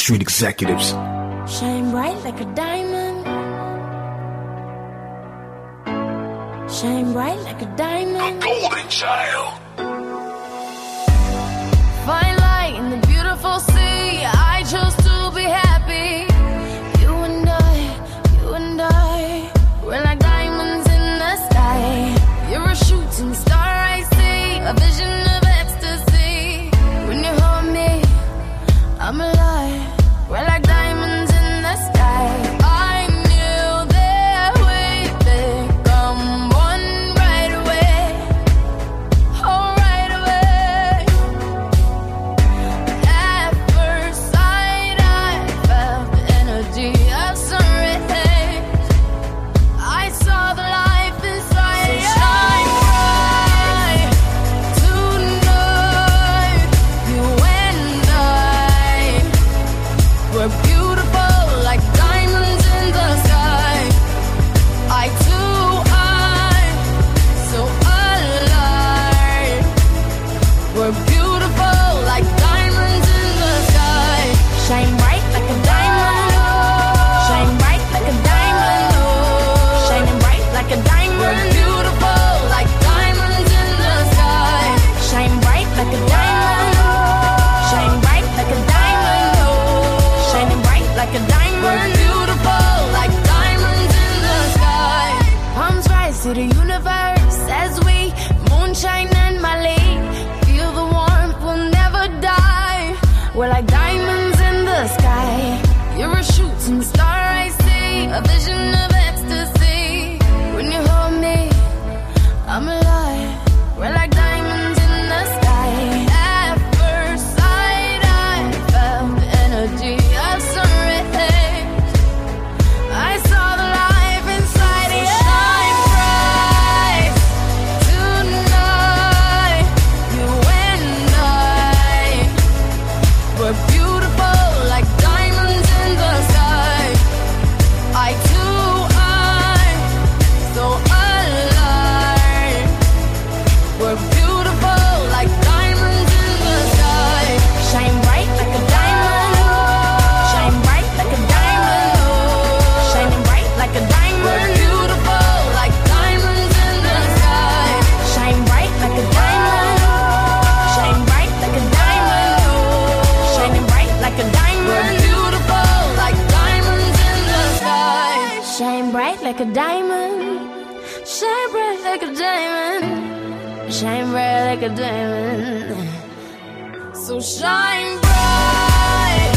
Street Executives. Shine bright like a diamond. Shine bright like a diamond. The Golden Child. Fine light in the beautiful sea. I chose to be happy. You and I, we're like diamonds in the sky. You're a shooting star I see, a vision of ecstasy. When you hold me, I'm alive. We're like diamonds in the sky. I knew that we'd become one right away. Oh, right away. At first sight, I felt the energy of sun rays. I saw the life inside. So shine bright tonight. You and I, we're beautiful like diamonds in the sky. I too, I'm so alive. We're beautiful like diamonds in the sky. Shine bright like a diamond. Shine bright like a diamond. Shining bright like a diamond. We're beautiful like diamonds in the sky. Shine bright like a diamond. Shine bright like a diamond. Shining bright like a diamond. We're beautiful like diamonds in the sky. Palms rise to the universe as we moonshine and Mali. Feel the warmth, we'll never die. We're like diamonds in the sky. You're a shooting star I see, a vision of ecstasy. When you hold me, I'm alive. We're like diamonds in the sky. At first sight, I felt the energy of sun rays. I saw the life inside you. Shine bright tonight. You and I, we're beautiful like diamonds in the sky. I too, I'm so alive. We're beautiful like diamonds in the sky. Shine bright like a diamond. Shine bright like a diamond. Shining bright like a diamond. We're beautiful like diamonds in the sky. Shine bright like a diamond. Shine bright like a diamond. Shining bright like a diamond. We're beautiful like diamonds in the sky. Shine bright like a diamond. Shine bright like a diamond. Shine bright like a diamond. So shine bright.